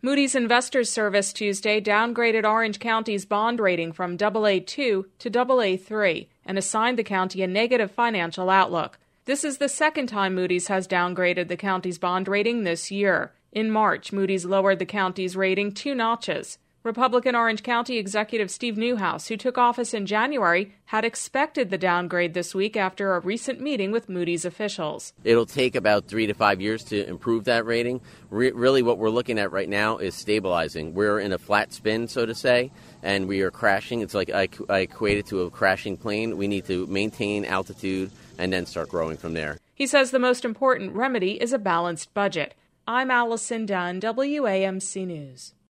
Moody's Investors Service Tuesday downgraded Orange County's bond rating from Aa2 to Aa3 and assigned the county a negative financial outlook. This is the second time Moody's has downgraded the county's bond rating this year. In March, Moody's lowered the county's rating 2 notches. Republican Orange County Executive Steve Newhouse, who took office in January, had expected the downgrade this week after a recent meeting with Moody's officials. It'll take about 3 to 5 years to improve that rating. Really what we're looking at right now is stabilizing. We're in a flat spin, so to say, and we are crashing. It's like I equate it to a crashing plane. We need to maintain altitude and then start growing from there. He says the most important remedy is a balanced budget. I'm Allison Dunn, WAMC News.